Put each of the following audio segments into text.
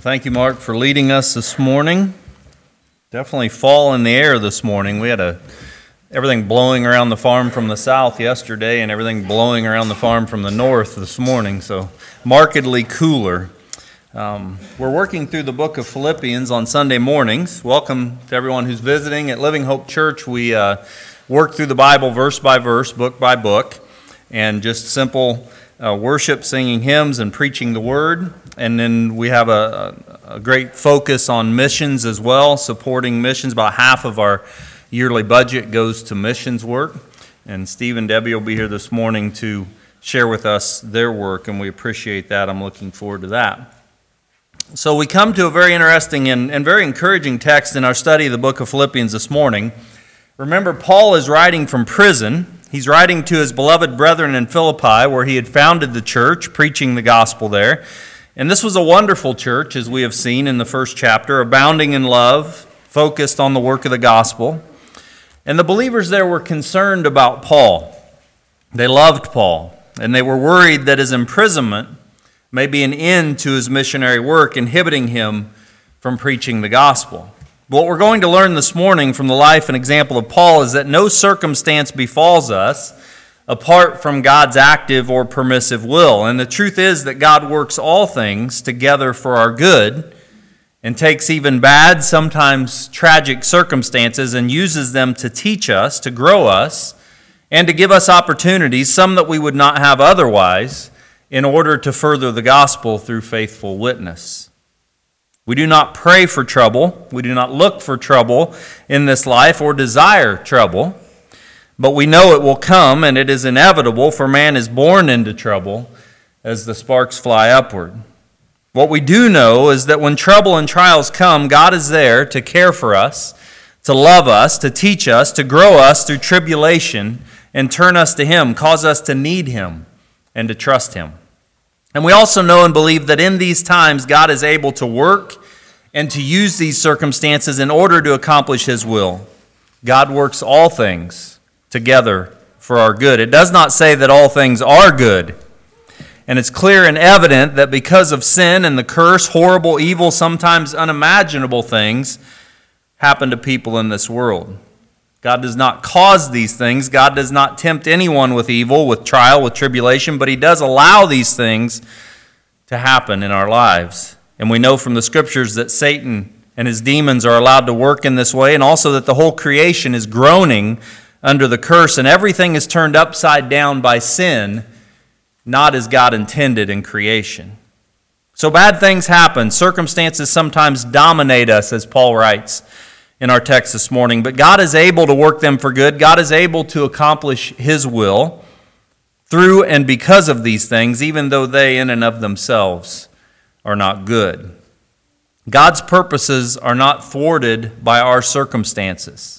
Thank you, Mark, for leading us this morning. Definitely fall in the air this morning. We had everything blowing around the farm from the south yesterday and everything blowing around the farm from the north this morning, so markedly cooler. We're working through the book of Philippians on Sunday mornings. Welcome to everyone who's visiting at Living Hope Church. We work through the Bible verse by verse, book by book, and just simple worship, singing hymns, and preaching the Word. And then we have a great focus on missions as well, supporting missions. About half of our yearly budget goes to missions work. And Steve and Debbie will be here this morning to share with us their work, and we appreciate that. I'm looking forward to that. So we come to a very interesting and very encouraging text in our study of the book of Philippians this morning. Remember, Paul is writing from prison. He's writing to his beloved brethren in Philippi, where he had founded the church, preaching the gospel there. And this was a wonderful church, as we have seen in the first chapter, abounding in love, focused on the work of the gospel. And the believers there were concerned about Paul. They loved Paul, and they were worried that his imprisonment may be an end to his missionary work, inhibiting him from preaching the gospel. What we're going to learn this morning from the life and example of Paul is that no circumstance befalls us apart from God's active or permissive will. And the truth is that God works all things together for our good and takes even bad, sometimes tragic circumstances and uses them to teach us, to grow us, and to give us opportunities, some that we would not have otherwise, in order to further the gospel through faithful witness. We do not pray for trouble. We do not look for trouble in this life or desire trouble. But we know it will come, and it is inevitable, for man is born into trouble as the sparks fly upward. What we do know is that when trouble and trials come, God is there to care for us, to love us, to teach us, to grow us through tribulation, and turn us to Him, cause us to need Him and to trust Him. And we also know and believe that in these times, God is able to work and to use these circumstances in order to accomplish His will. God works all things together for our good. It does not say that all things are good. And it's clear and evident that because of sin and the curse, horrible, evil, sometimes unimaginable things happen to people in this world. God does not cause these things. God does not tempt anyone with evil, with trial, with tribulation, but He does allow these things to happen in our lives. And we know from the Scriptures that Satan and his demons are allowed to work in this way, and also that the whole creation is groaning under the curse, and everything is turned upside down by sin, not as God intended in creation. So bad things happen. Circumstances sometimes dominate us, as Paul writes in our text this morning, but God is able to work them for good. God is able to accomplish His will through and because of these things, even though they in and of themselves are not good. God's purposes are not thwarted by our circumstances.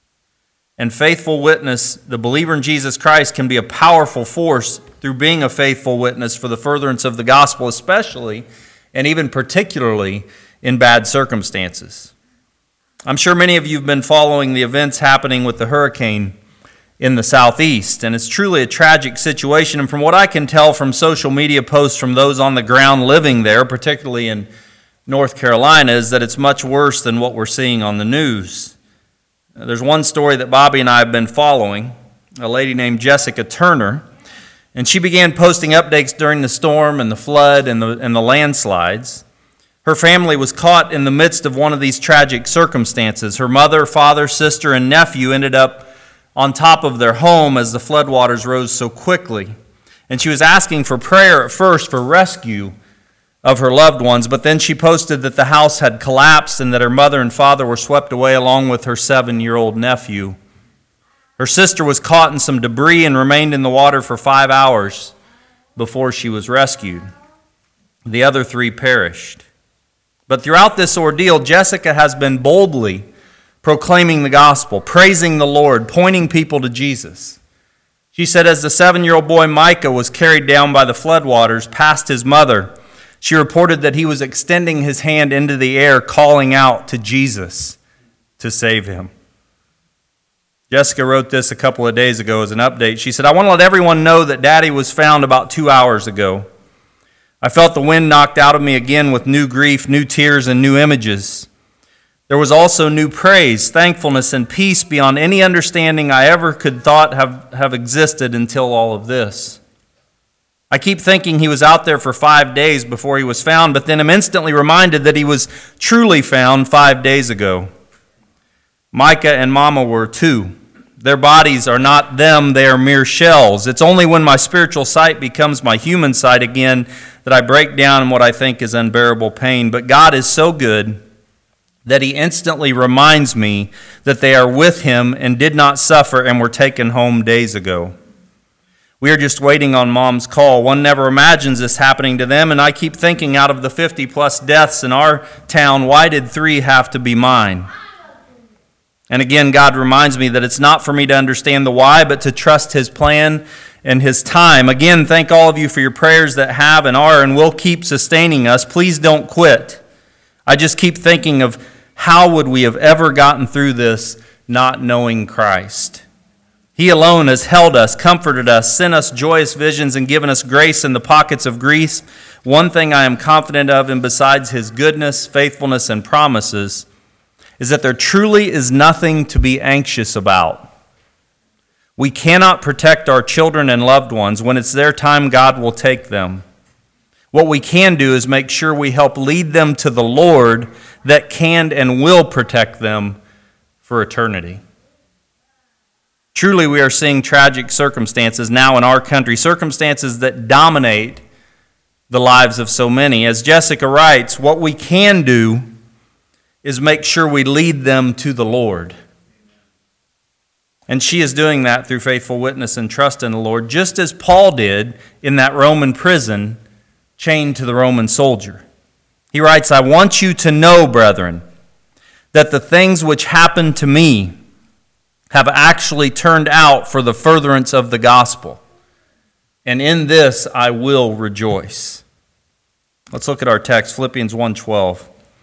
And faithful witness, the believer in Jesus Christ, can be a powerful force through being a faithful witness for the furtherance of the gospel, especially and even particularly in bad circumstances. I'm sure many of you have been following the events happening with the hurricane in the southeast, and it's truly a tragic situation. And from what I can tell from social media posts from those on the ground living there, particularly in North Carolina, is that it's much worse than what we're seeing on the news. There's one story that Bobby and I have been following, a lady named Jessica Turner, and she began posting updates during the storm and the flood and the landslides. Her family was caught in the midst of one of these tragic circumstances. Her mother, father, sister, and nephew ended up on top of their home as the floodwaters rose so quickly. And she was asking for prayer at first for rescue of her loved ones, but then she posted that the house had collapsed and that her mother and father were swept away along with her 7-year-old nephew. Her sister was caught in some debris and remained in the water for 5 hours before she was rescued. The other 3 perished. But throughout this ordeal, Jessica has been boldly proclaiming the gospel, praising the Lord, pointing people to Jesus. She said as the 7-year-old boy Micah was carried down by the floodwaters past his mother, she reported that he was extending his hand into the air, calling out to Jesus to save him. Jessica wrote this a couple of days ago as an update. She said, "I want to let everyone know that Daddy was found about 2 hours ago. I felt the wind knocked out of me again with new grief, new tears, and new images. There was also new praise, thankfulness, and peace beyond any understanding I ever could thought have existed until all of this. I keep thinking he was out there for 5 days before he was found, but then I'm instantly reminded that he was truly found 5 days ago. Micah and Mama were too. Their bodies are not them, they are mere shells. It's only when my spiritual sight becomes my human sight again that I break down in what I think is unbearable pain. But God is so good that he instantly reminds me that they are with him and did not suffer and were taken home days ago. We are just waiting on Mom's call. One never imagines this happening to them, and I keep thinking out of the 50-plus deaths in our town, why did 3 have to be mine? And again, God reminds me that it's not for me to understand the why, but to trust his plan and his time. Again, thank all of you for your prayers that have and are and will keep sustaining us. Please don't quit. I just keep thinking of how would we have ever gotten through this not knowing Christ? He alone has held us, comforted us, sent us joyous visions, and given us grace in the pockets of grief. One thing I am confident of, and besides his goodness, faithfulness, and promises, is that there truly is nothing to be anxious about. We cannot protect our children and loved ones. When it's their time, God will take them. What we can do is make sure we help lead them to the Lord that can and will protect them for eternity. Truly, we are seeing tragic circumstances now in our country, circumstances that dominate the lives of so many. As Jessica writes, what we can do is make sure we lead them to the Lord. And she is doing that through faithful witness and trust in the Lord, just as Paul did in that Roman prison, chained to the Roman soldier. He writes, I want you to know, brethren, that the things which happened to me have actually turned out for the furtherance of the gospel. And in this I will rejoice. Let's look at our text, Philippians 1:12.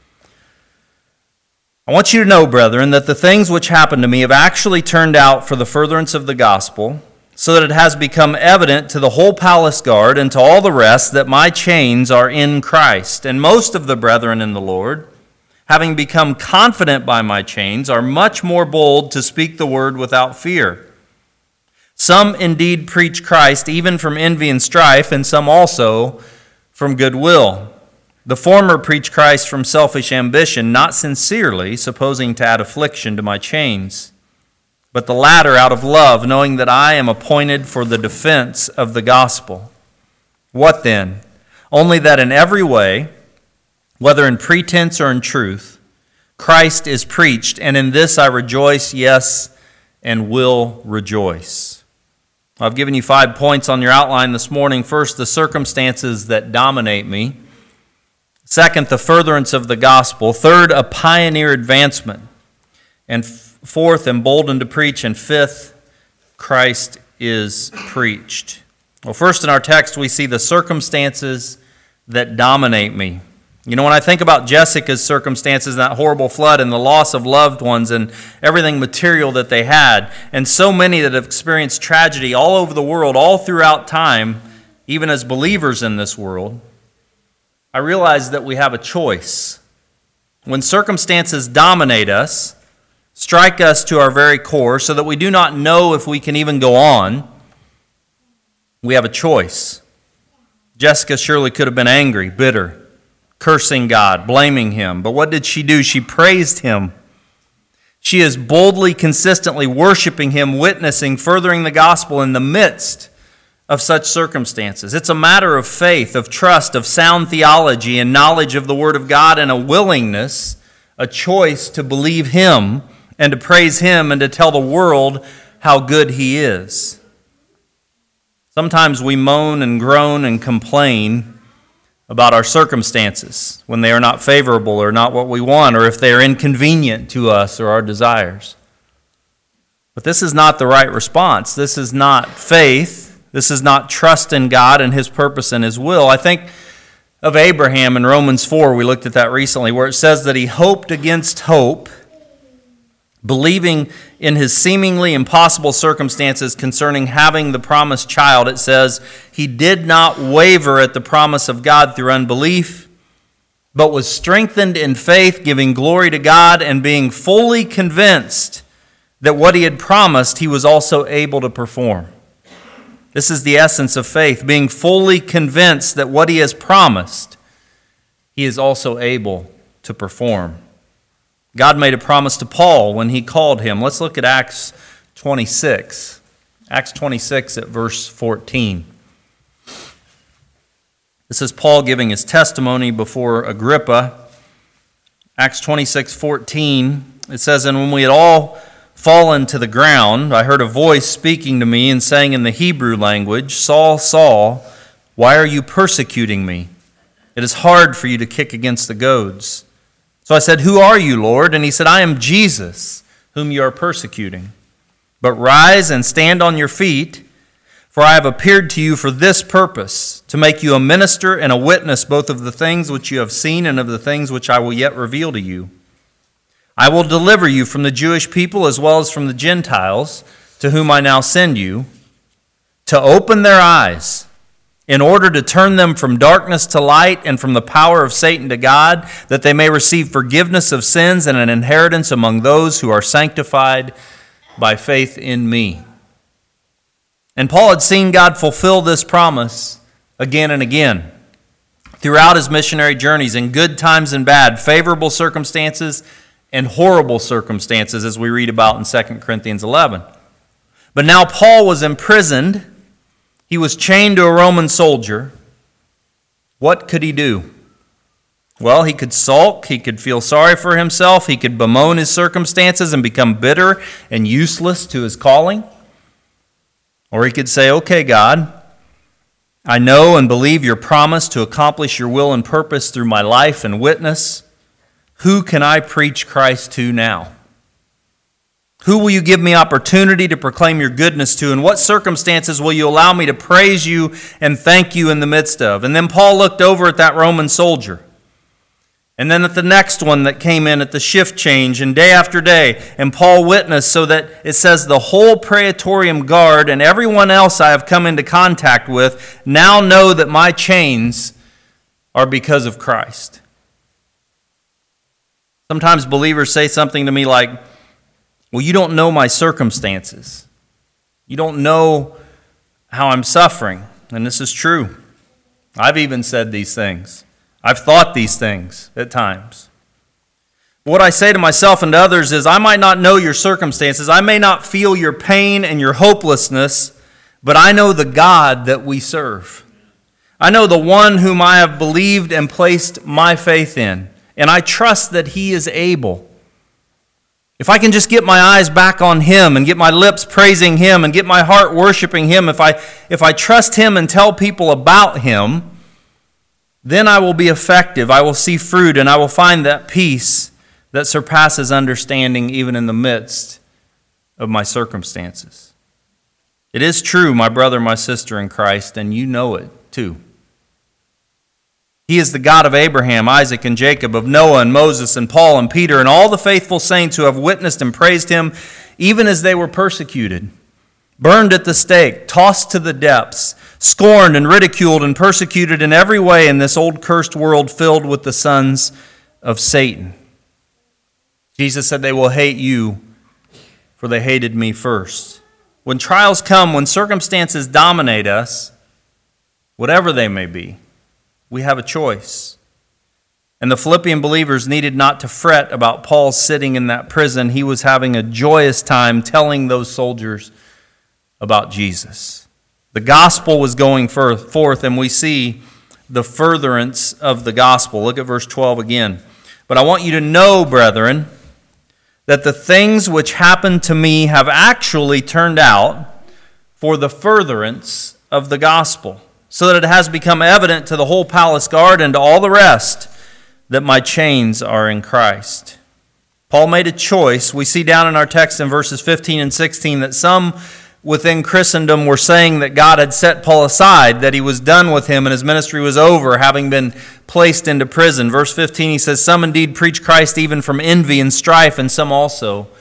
I want you to know, brethren, that the things which happened to me have actually turned out for the furtherance of the gospel, so that it has become evident to the whole palace guard and to all the rest that my chains are in Christ. And most of the brethren in the Lord, having become confident by my chains, are much more bold to speak the word without fear. Some indeed preach Christ even from envy and strife, and some also from goodwill. The former preach Christ from selfish ambition, not sincerely, supposing to add affliction to my chains. But the latter out of love, knowing that I am appointed for the defense of the gospel. What then? Only that in every way, whether in pretense or in truth, Christ is preached, and in this I rejoice, yes, and will rejoice. I've given you 5 points on your outline this morning. First, the circumstances that dominate me. Second, the furtherance of the gospel. Third, a pioneer advancement. And fourth, emboldened to preach. And fifth, Christ is preached. Well, first in our text, we see the circumstances that dominate me. You know, when I think about Jessica's circumstances, that horrible flood and the loss of loved ones and everything material that they had, and so many that have experienced tragedy all over the world, all throughout time, even as believers in this world, I realize that we have a choice. When circumstances dominate us, strike us to our very core so that we do not know if we can even go on, we have a choice. Jessica surely could have been angry, bitter, cursing God, blaming him. But what did she do? She praised him. She is boldly, consistently worshiping him, witnessing, furthering the gospel in the midst of such circumstances. It's a matter of faith, of trust, of sound theology and knowledge of the Word of God, and a willingness, a choice to believe him and to praise him and to tell the world how good he is. Sometimes we moan and groan and complain about our circumstances when they are not favorable or not what we want, or if they are inconvenient to us or our desires. But this is not the right response. This is not faith. This is not trust in God and his purpose and his will. I think of Abraham in Romans 4. We looked at that recently, where it says that he hoped against hope, Believing in his seemingly impossible circumstances concerning having the promised child, it says, he did not waver at the promise of God through unbelief, but was strengthened in faith, giving glory to God and being fully convinced that what he had promised he was also able to perform. This is the essence of faith, being fully convinced that what he has promised he is also able to perform. God made a promise to Paul when he called him. Let's look at Acts 26. Acts 26 at verse 14. This is Paul giving his testimony before Agrippa. Acts 26:14. It says, "And when we had all fallen to the ground, I heard a voice speaking to me and saying in the Hebrew language, 'Saul, Saul, why are you persecuting me? It is hard for you to kick against the goads.' So I said, 'Who are you, Lord?' And he said, 'I am Jesus, whom you are persecuting. But rise and stand on your feet, for I have appeared to you for this purpose, to make you a minister and a witness both of the things which you have seen and of the things which I will yet reveal to you. I will deliver you from the Jewish people as well as from the Gentiles, to whom I now send you, to open their eyes, in order to turn them from darkness to light and from the power of Satan to God, that they may receive forgiveness of sins and an inheritance among those who are sanctified by faith in me.'" And Paul had seen God fulfill this promise again and again throughout his missionary journeys, in good times and bad, favorable circumstances and horrible circumstances, as we read about in 2 Corinthians 11. But now Paul was imprisoned. He was chained to a Roman soldier. What could he do? Well, he could sulk, he could feel sorry for himself, he could bemoan his circumstances and become bitter and useless to his calling. Or he could say, "Okay, God, I know and believe your promise to accomplish your will and purpose through my life and witness. Who can I preach Christ to now? Who will you give me opportunity to proclaim your goodness to? And what circumstances will you allow me to praise you and thank you in the midst of?" And then Paul looked over at that Roman soldier. And then at the next one that came in at the shift change, and day after day. And Paul witnessed, so that it says, "The whole Praetorium Guard and everyone else I have come into contact with now know that my chains are because of Christ." Sometimes believers say something to me like, "Well, you don't know my circumstances. You don't know how I'm suffering." And this is true. I've even said these things. I've thought these things at times. What I say to myself and to others is, I might not know your circumstances. I may not feel your pain and your hopelessness, but I know the God that we serve. I know the one whom I have believed and placed my faith in, and I trust that he is able. If I can just get my eyes back on him and get my lips praising him and get my heart worshiping him, if I trust him and tell people about him, then I will be effective. I will see fruit, and I will find that peace that surpasses understanding even in the midst of my circumstances. It is true, my brother, my sister in Christ, and you know it too. He is the God of Abraham, Isaac, and Jacob, of Noah and Moses and Paul and Peter, and all the faithful saints who have witnessed and praised him, even as they were persecuted, burned at the stake, tossed to the depths, scorned and ridiculed and persecuted in every way in this old cursed world filled with the sons of Satan. Jesus said, "They will hate you, for they hated me first." When trials come, when circumstances dominate us, whatever they may be, we have a choice. And the Philippian believers needed not to fret about Paul sitting in that prison. He was having a joyous time telling those soldiers about Jesus. The gospel was going forth, and we see the furtherance of the gospel. Look at verse 12 again. "But I want you to know, brethren, that the things which happened to me have actually turned out for the furtherance of the gospel, so that it has become evident to the whole palace guard and to all the rest that my chains are in Christ." Paul made a choice. We see down in our text in verses 15 and 16 that some within Christendom were saying that God had set Paul aside, that he was done with him and his ministry was over, having been placed into prison. Verse 15, he says, "Some indeed preach Christ even from envy and strife, and some also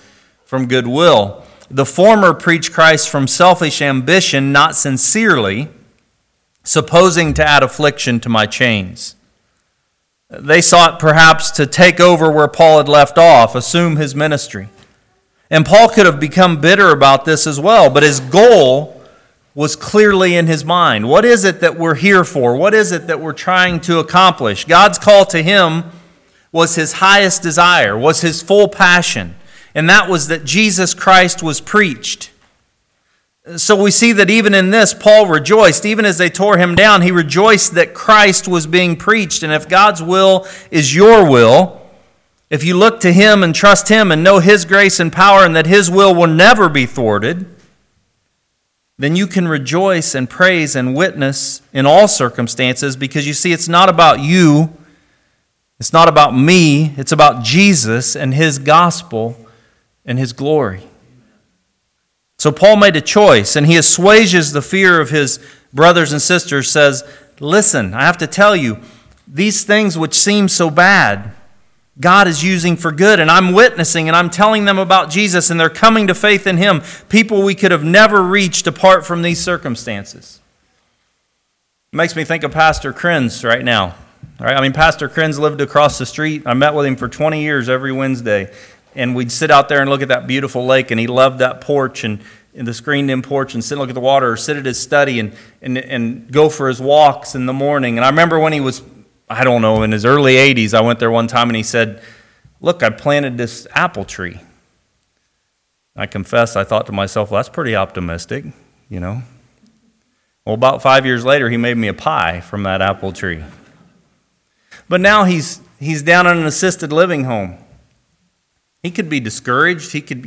from goodwill. The former preach Christ from selfish ambition, not sincerely, supposing to add affliction to my chains. They sought perhaps to take over where Paul had left off, assume his ministry. And Paul could have become bitter about this as well, but his goal was clearly in his mind. What is it that we're here for? What is it that we're trying to accomplish? God's call to him was his highest desire, was his full passion, and that was that Jesus Christ was preached. So we see that even in this, Paul rejoiced. Even as they tore him down, he rejoiced that Christ was being preached. And if God's will is your will, if you look to him and trust him and know his grace and power and that his will never be thwarted, then you can rejoice and praise and witness in all circumstances, because you see, it's not about you, it's not about me, it's about Jesus and his gospel and his glory. So Paul made a choice, and he assuages the fear of his brothers and sisters, says, listen, I have to tell you, these things which seem so bad, God is using for good, and I'm witnessing, and I'm telling them about Jesus, and they're coming to faith in him, people we could have never reached apart from these circumstances. It makes me think of Pastor Krenz right now. All right? I mean, Pastor Krenz lived across the street. I met with him for 20 years every Wednesday. And we'd sit out there and look at that beautiful lake, and he loved that porch and the screened-in porch, and sit and look at the water, or sit at his study and go for his walks in the morning. And I remember when he was, I don't know, in his early 80s, I went there one time, and he said, look, I planted this apple tree. I confess, I thought to myself, well, that's pretty optimistic, you know. Well, about 5 years later, he made me a pie from that apple tree. But now he's down in an assisted living home. He could be discouraged. He could,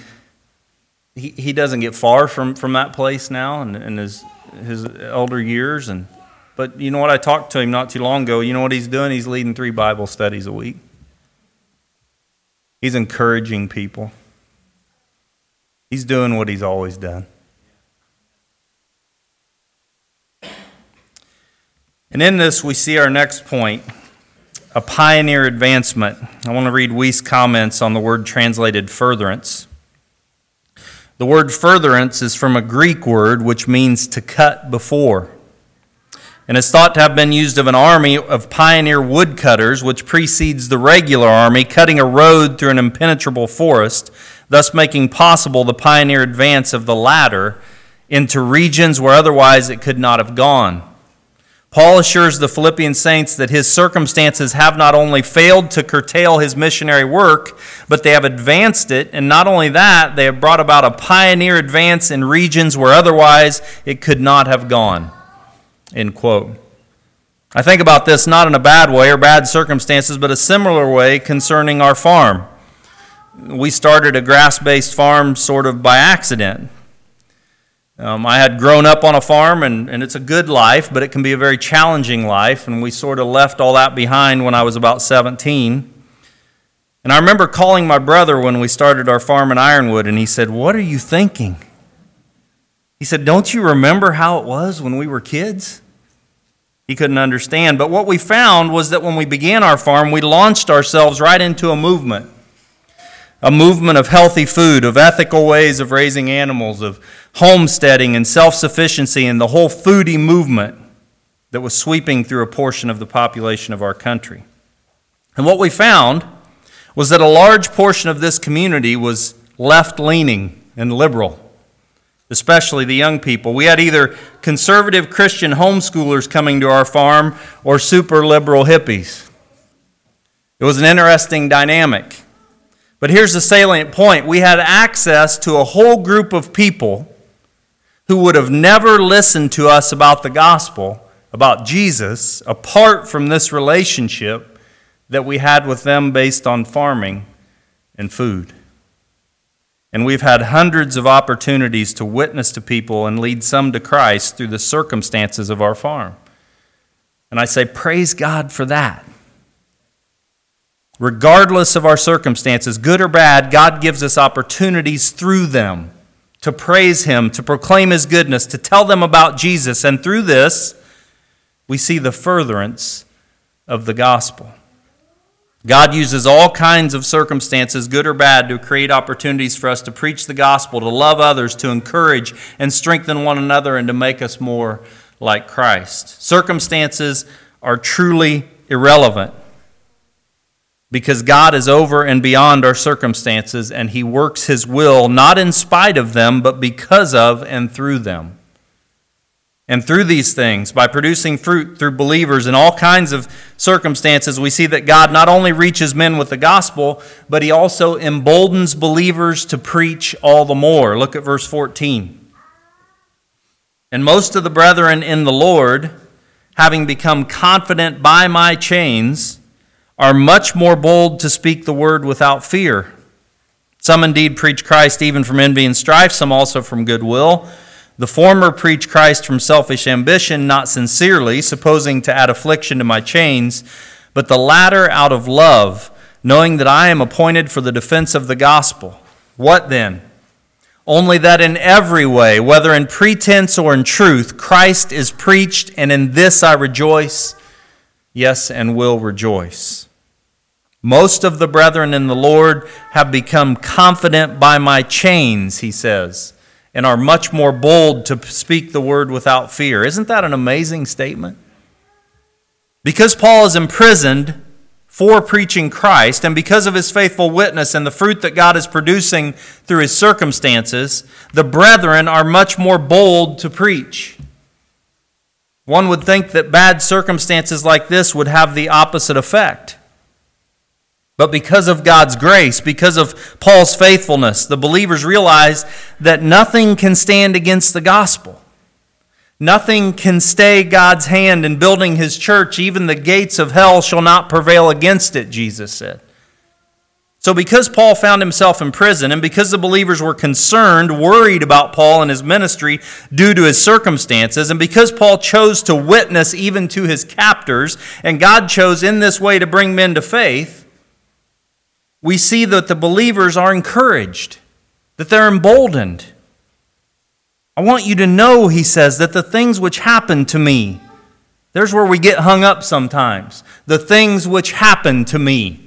he doesn't get far from that place now in his elder years. But you know what? I talked to him not too long ago. You know what he's doing? He's leading 3 Bible studies a week. He's encouraging people. He's doing what he's always done. And in this, we see our next point, a pioneer advancement. I want to read Wuest's comments on the word translated furtherance. The word furtherance is from a Greek word which means to cut before, and is thought to have been used of an army of pioneer woodcutters, which precedes the regular army, cutting a road through an impenetrable forest, thus making possible the pioneer advance of the latter into regions where otherwise it could not have gone. Paul assures the Philippian saints that his circumstances have not only failed to curtail his missionary work, but they have advanced it, and not only that, they have brought about a pioneer advance in regions where otherwise it could not have gone. End quote. I think about this not in a bad way or bad circumstances, but a similar way concerning our farm. We started a grass-based farm sort of by accident. I had grown up on a farm, and it's a good life, but it can be a very challenging life, and we sort of left all that behind when I was about 17. And I remember calling my brother when we started our farm in Ironwood, and he said, "What are you thinking?" He said, "Don't you remember how it was when we were kids?" He couldn't understand, but what we found was that when we began our farm, we launched ourselves right into a movement of healthy food, of ethical ways of raising animals, of homesteading and self-sufficiency, and the whole foodie movement that was sweeping through a portion of the population of our country. And what we found was that a large portion of this community was left-leaning and liberal, especially the young people. We had either conservative Christian homeschoolers coming to our farm or super liberal hippies. It was an interesting dynamic. But here's the salient point. We had access to a whole group of people who would have never listened to us about the gospel, about Jesus, apart from this relationship that we had with them based on farming and food. And we've had hundreds of opportunities to witness to people and lead some to Christ through the circumstances of our farm. And I say, praise God for that. Regardless of our circumstances, good or bad, God gives us opportunities through them to praise Him, to proclaim His goodness, to tell them about Jesus. And through this, we see the furtherance of the gospel. God uses all kinds of circumstances, good or bad, to create opportunities for us to preach the gospel, to love others, to encourage and strengthen one another, and to make us more like Christ. Circumstances are truly irrelevant because God is over and beyond our circumstances, and He works His will not in spite of them, but because of and through them. And through these things, by producing fruit through believers in all kinds of circumstances, we see that God not only reaches men with the gospel, but He also emboldens believers to preach all the more. Look at verse 14. And most of the brethren in the Lord, having become confident by my chains, are much more bold to speak the word without fear. Some indeed preach Christ even from envy and strife, some also from goodwill. The former preach Christ from selfish ambition, not sincerely, supposing to add affliction to my chains, but the latter out of love, knowing that I am appointed for the defense of the gospel. What then? Only that in every way, whether in pretense or in truth, Christ is preached, and in this I rejoice, yes, and will rejoice. Most of the brethren in the Lord have become confident by my chains, he says, and are much more bold to speak the word without fear. Isn't that an amazing statement? Because Paul is imprisoned for preaching Christ, and because of his faithful witness and the fruit that God is producing through his circumstances, the brethren are much more bold to preach. One would think that bad circumstances like this would have the opposite effect. But because of God's grace, because of Paul's faithfulness, the believers realize that nothing can stand against the gospel. Nothing can stay God's hand in building His church. Even the gates of hell shall not prevail against it, Jesus said. So because Paul found himself in prison, and because the believers were concerned, worried about Paul and his ministry due to his circumstances, and because Paul chose to witness even to his captors, and God chose in this way to bring men to faith, we see that the believers are encouraged, that they're emboldened. I want you to know, he says, that the things which happened to me, there's where we get hung up sometimes. The things which happened to me.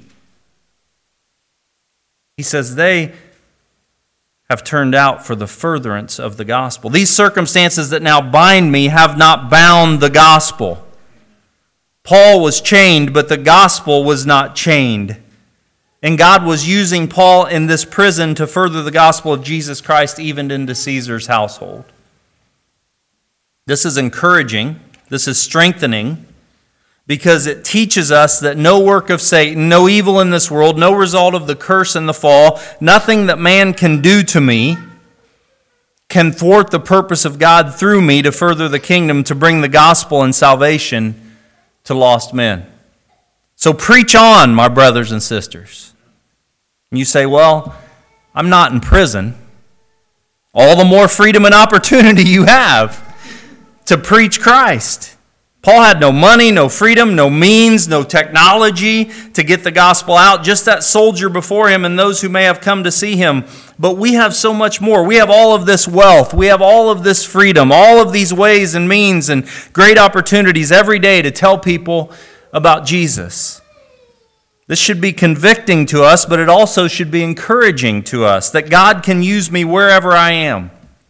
He says they have turned out for the furtherance of the gospel. These circumstances that now bind me have not bound the gospel. Paul was chained, but the gospel was not chained. And God was using Paul in this prison to further the gospel of Jesus Christ even into Caesar's household. This is encouraging. This is strengthening, because it teaches us that no work of Satan, no evil in this world, no result of the curse and the fall, nothing that man can do to me can thwart the purpose of God through me to further the kingdom, to bring the gospel and salvation to lost men. So preach on, my brothers and sisters. And you say, well, I'm not in prison. All the more freedom and opportunity you have to preach Christ. Paul had no money, no freedom, no means, no technology to get the gospel out. Just that soldier before him and those who may have come to see him. But we have so much more. We have all of this wealth. We have all of this freedom, all of these ways and means and great opportunities every day to tell people about Jesus. This should be convicting to us, but it also should be encouraging to us that God can use me wherever I am.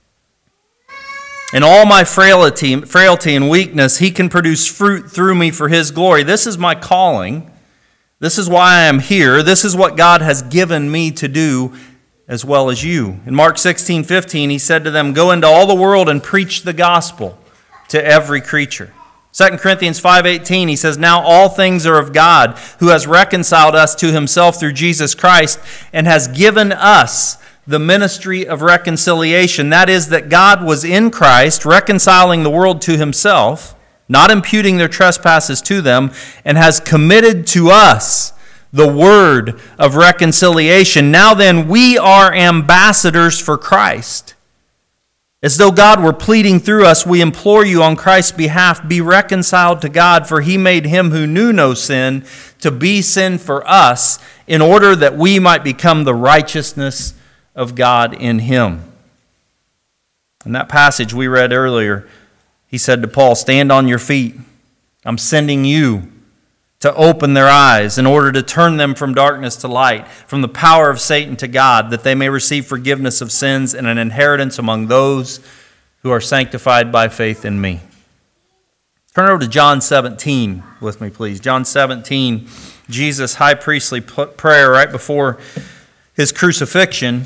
In all my frailty and weakness, He can produce fruit through me for His glory. This is my calling. This is why I am here. This is what God has given me to do as well as you. In Mark 16:15, He said to them, "Go into all the world and preach the gospel to every creature." 2 Corinthians 5:18, he says, "Now all things are of God, who has reconciled us to Himself through Jesus Christ, and has given us the ministry of reconciliation." That is, that God was in Christ, reconciling the world to Himself, not imputing their trespasses to them, and has committed to us the word of reconciliation. Now then, we are ambassadors for Christ. As though God were pleading through us, we implore you on Christ's behalf, be reconciled to God, for He made Him who knew no sin to be sin for us, in order that we might become the righteousness of God in Him. In that passage we read earlier, He said to Paul, "Stand on your feet. I'm sending you to open their eyes in order to turn them from darkness to light, from the power of Satan to God, that they may receive forgiveness of sins and an inheritance among those who are sanctified by faith in me. Turn over to John 17 with me, please. John 17, Jesus' high priestly prayer right before his crucifixion.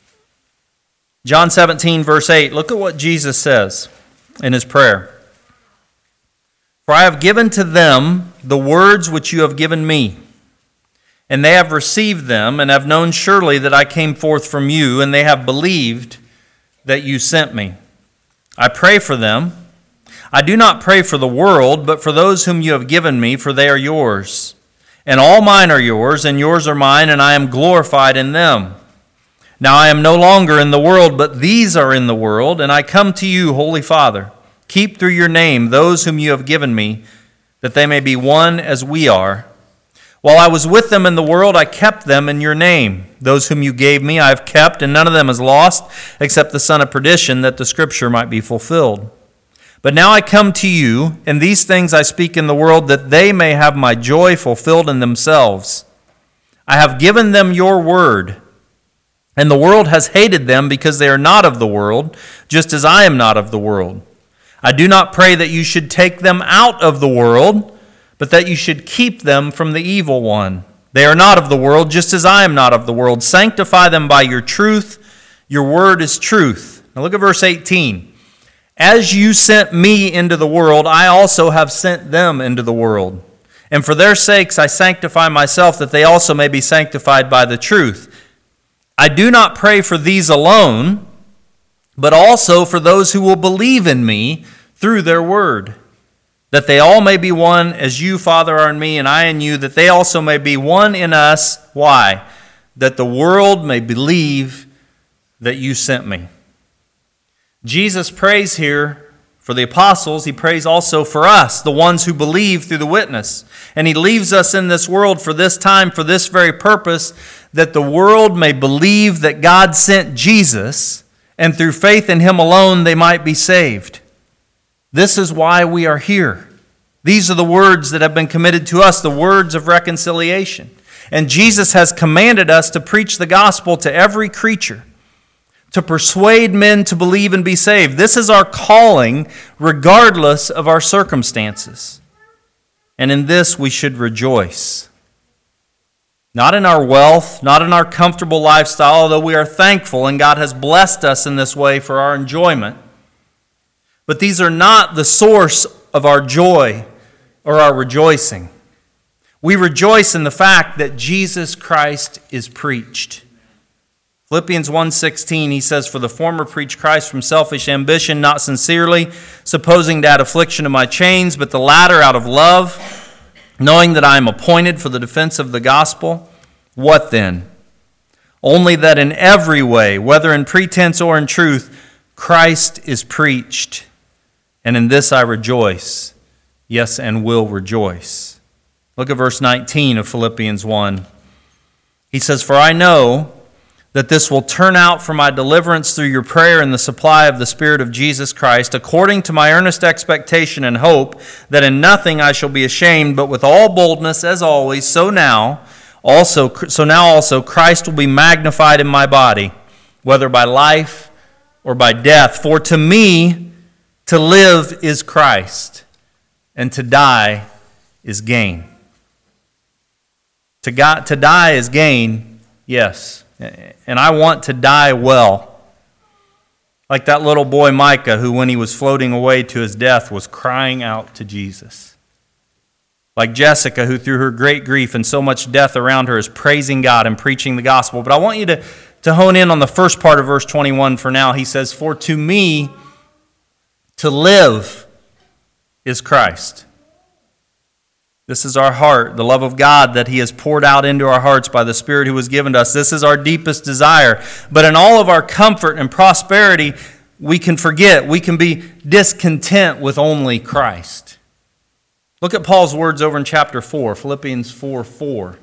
John 17, verse 8. Look at what Jesus says in his prayer. For I have given to them the words which you have given me, and they have received them, and have known surely that I came forth from you, and they have believed that you sent me. I pray for them. I do not pray for the world, but for those whom you have given me, for they are yours. And all mine are yours, and yours are mine, and I am glorified in them. Now I am no longer in the world, but these are in the world, and I come to you, Holy Father. Keep through your name those whom you have given me, that they may be one as we are. While I was with them in the world, I kept them in your name. Those whom you gave me I have kept, and none of them is lost, except the son of perdition, that the scripture might be fulfilled. But now I come to you, and these things I speak in the world, that they may have my joy fulfilled in themselves. I have given them your word, and the world has hated them because they are not of the world, just as I am not of the world. I do not pray that you should take them out of the world, but that you should keep them from the evil one. They are not of the world, just as I am not of the world. Sanctify them by your truth. Your word is truth. Now look at verse 18. As you sent me into the world, I also have sent them into the world. And for their sakes I sanctify myself, that they also may be sanctified by the truth. I do not pray for these alone, but also for those who will believe in me through their word, that they all may be one as you, Father, are in me, and I in you, that they also may be one in us. Why? That the world may believe that you sent me. Jesus prays here for the apostles. He prays also for us, the ones who believe through the witness. And he leaves us in this world for this time, for this very purpose, that the world may believe that God sent Jesus, and through faith in him alone they might be saved. This is why we are here. These are the words that have been committed to us, the words of reconciliation. And Jesus has commanded us to preach the gospel to every creature, to persuade men to believe and be saved. This is our calling, regardless of our circumstances. And in this we should rejoice. Not in our wealth, not in our comfortable lifestyle, although we are thankful and God has blessed us in this way for our enjoyment. But these are not the source of our joy or our rejoicing. We rejoice in the fact that Jesus Christ is preached. Philippians 1:16, he says, For the former preach Christ from selfish ambition, not sincerely, supposing to add affliction to my chains, but the latter out of love, knowing that I am appointed for the defense of the gospel. What then? Only that in every way, whether in pretense or in truth, Christ is preached. And in this I rejoice, yes, and will rejoice. Look at verse 19 of Philippians 1. He says, For I know that this will turn out for my deliverance through your prayer and the supply of the Spirit of Jesus Christ, according to my earnest expectation and hope, that in nothing I shall be ashamed, but with all boldness, as always, so now also Christ will be magnified in my body, whether by life or by death. For to me, to live is Christ, and to die is gain. To die is gain, yes. And I want to die well. Like that little boy Micah, who when he was floating away to his death was crying out to Jesus. Like Jessica, who through her great grief and so much death around her is praising God and preaching the gospel. But I want you to hone in on the first part of verse 21 for now. He says, For to me to live is Christ. This is our heart, the love of God that he has poured out into our hearts by the Spirit who was given to us. This is our deepest desire. But in all of our comfort and prosperity, we can forget, we can be discontent with only Christ. Look at Paul's words over in chapter 4, Philippians 4:4.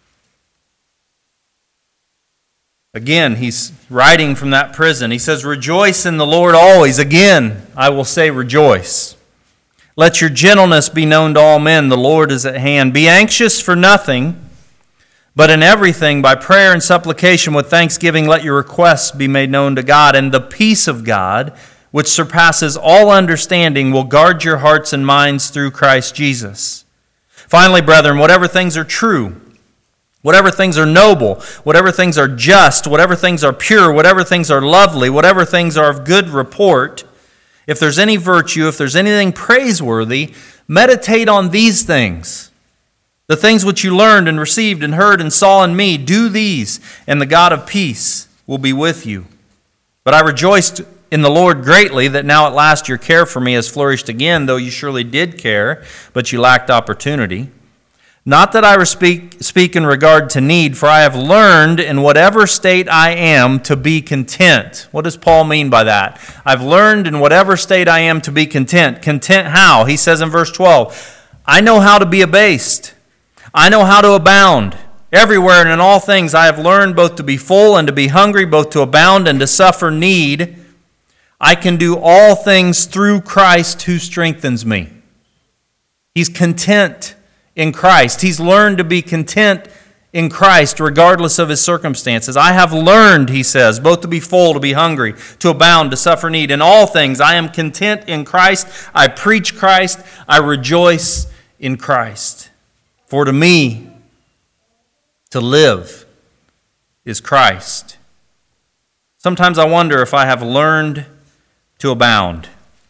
Again, he's writing from that prison. He says, Rejoice in the Lord always. Again, I will say rejoice. Let your gentleness be known to all men. The Lord is at hand. Be anxious for nothing, but in everything, by prayer and supplication with thanksgiving, let your requests be made known to God. And the peace of God, which surpasses all understanding, will guard your hearts and minds through Christ Jesus. Finally, brethren, whatever things are true, whatever things are noble, whatever things are just, whatever things are pure, whatever things are lovely, whatever things are of good report, if there's any virtue, if there's anything praiseworthy, meditate on these things. The things which you learned and received and heard and saw in me, do these, and the God of peace will be with you. But I rejoiced in the Lord greatly that now at last your care for me has flourished again, though you surely did care, but you lacked opportunity. Not that I speak in regard to need, for I have learned in whatever state I am to be content. What does Paul mean by that? I've learned in whatever state I am to be content. Content how? He says in verse 12, I know how to be abased. I know how to abound. Everywhere and in all things I have learned both to be full and to be hungry, both to abound and to suffer need. I can do all things through Christ who strengthens me. He's content in Christ. He's learned to be content in Christ regardless of his circumstances. I have learned, he says, both to be full, to be hungry, to abound, to suffer need. In all things I am content in Christ. I preach Christ. I rejoice in Christ. For to me, to live is Christ. Sometimes I wonder if I have learned to abound,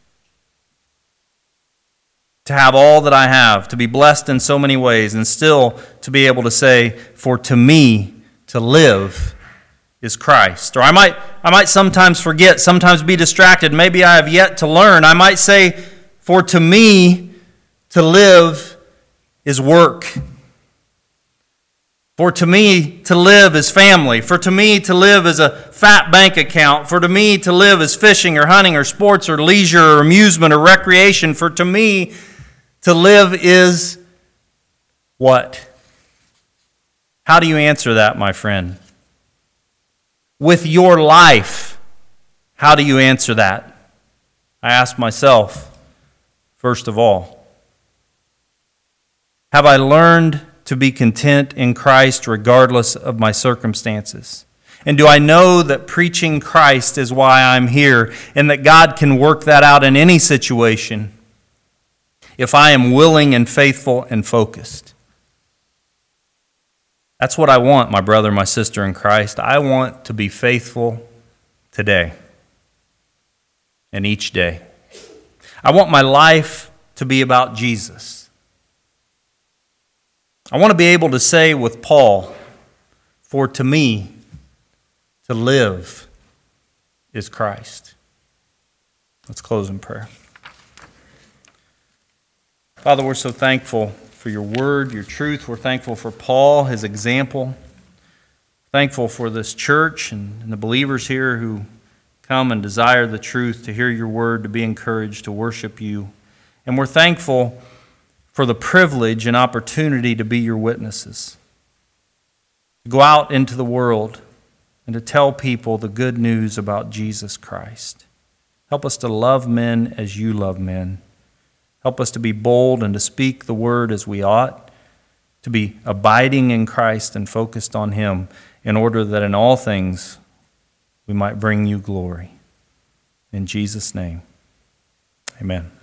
to have all that I have, to be blessed in so many ways, and still to be able to say, for to me, to live is Christ. Or I might sometimes forget, sometimes be distracted. Maybe I have yet to learn. I might say, for to me, to live is work. For to me, to live is family. For to me, to live is a fat bank account. For to me, to live is fishing or hunting or sports or leisure or amusement or recreation. For to me, to live is what? How do you answer that, my friend? With your life, how do you answer that? I ask myself, first of all, have I learned to be content in Christ regardless of my circumstances? And do I know that preaching Christ is why I'm here and that God can work that out in any situation if I am willing and faithful and focused? That's what I want, my brother, my sister in Christ. I want to be faithful today and each day. I want my life to be about Jesus. I want to be able to say with Paul, for to me, to live is Christ. Let's close in prayer. Father, we're so thankful for your word, your truth. We're thankful for Paul, his example. Thankful for this church and the believers here who come and desire the truth, to hear your word, to be encouraged, to worship you. And we're thankful for the privilege and opportunity to be your witnesses, to go out into the world and to tell people the good news about Jesus Christ. Help us to love men as you love men. Help us to be bold and to speak the word as we ought, to be abiding in Christ and focused on him, in order that in all things we might bring you glory. In Jesus' name, amen.